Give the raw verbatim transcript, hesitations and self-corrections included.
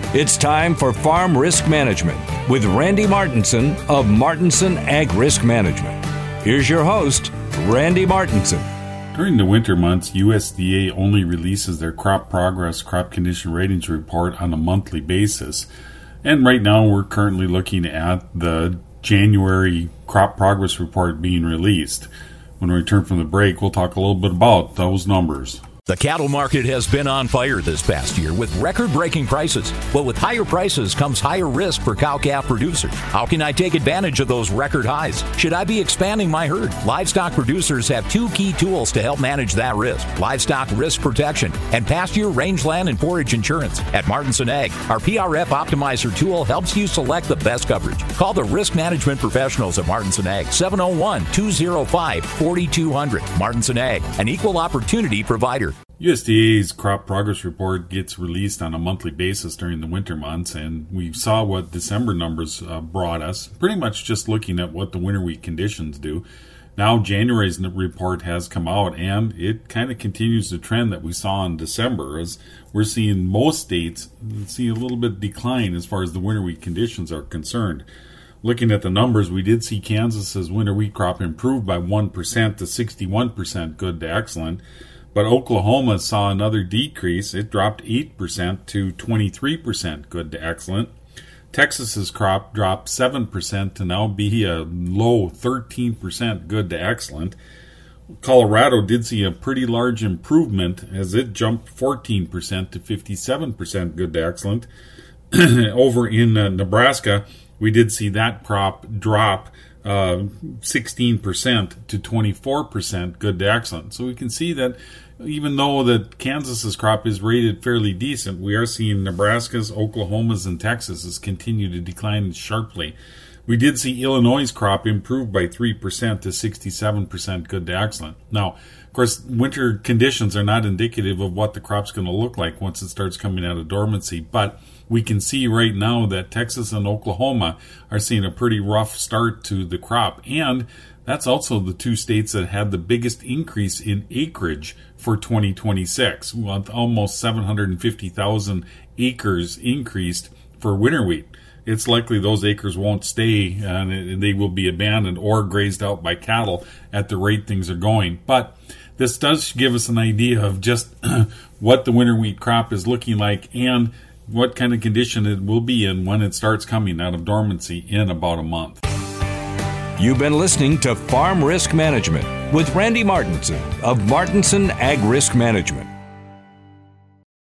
It's time for Farm Risk Management with Randy Martinson of Martinson Ag Risk Management. Here's your host, Randy Martinson. During the winter months, U S D A only releases their crop progress, crop condition ratings report on a monthly basis. And right now we're currently looking at the January crop progress report being released. When we return from the break, we'll talk a little bit about those numbers. The cattle market has been on fire this past year with record-breaking prices. But with higher prices comes higher risk for cow-calf producers. How can I take advantage of those record highs? Should I be expanding my herd? Livestock producers have two key tools to help manage that risk: livestock risk protection and pasture, rangeland, and forage insurance. At Martinson Ag, our P R F Optimizer tool helps you select the best coverage. Call the risk management professionals at Martinson Ag, seven oh one, two oh five, four two zero zero. Martinson Ag, an equal opportunity provider. U S D A's crop progress report gets released on a monthly basis during the winter months, and we saw what December numbers uh, brought us, pretty much just looking at what the winter wheat conditions do. Now January's report has come out, and it kind of continues the trend that we saw in December, as we're seeing most states see a little bit decline as far as the winter wheat conditions are concerned. Looking at the numbers, we did see Kansas's winter wheat crop improve by one percent to sixty-one percent good to excellent. But Oklahoma saw another decrease. It dropped eight percent to twenty-three percent good to excellent. Texas's crop dropped seven percent to now be a low thirteen percent good to excellent. Colorado did see a pretty large improvement as it jumped fourteen percent to fifty-seven percent good to excellent. Over in uh, Nebraska, we did see that crop drop uh, sixteen percent to twenty-four percent good to excellent. So we can see that even though that Kansas's crop is rated fairly decent, we are seeing Nebraska's, Oklahoma's, and Texas's continue to decline sharply. We did see Illinois' crop improve by three percent to sixty-seven percent good to excellent. Now, of course, winter conditions are not indicative of what the crop's going to look like once it starts coming out of dormancy, but we can see right now that Texas and Oklahoma are seeing a pretty rough start to the crop, and that's also the two states that had the biggest increase in acreage for twenty twenty-six, with almost seven hundred fifty thousand acres increased for winter wheat. It's likely those acres won't stay and they will be abandoned or grazed out by cattle at the rate things are going. But this does give us an idea of just what the winter wheat crop is looking like and what kind of condition it will be in when it starts coming out of dormancy in about a month. You've been listening to Farm Risk Management with Randy Martinson of Martinson Ag Risk Management.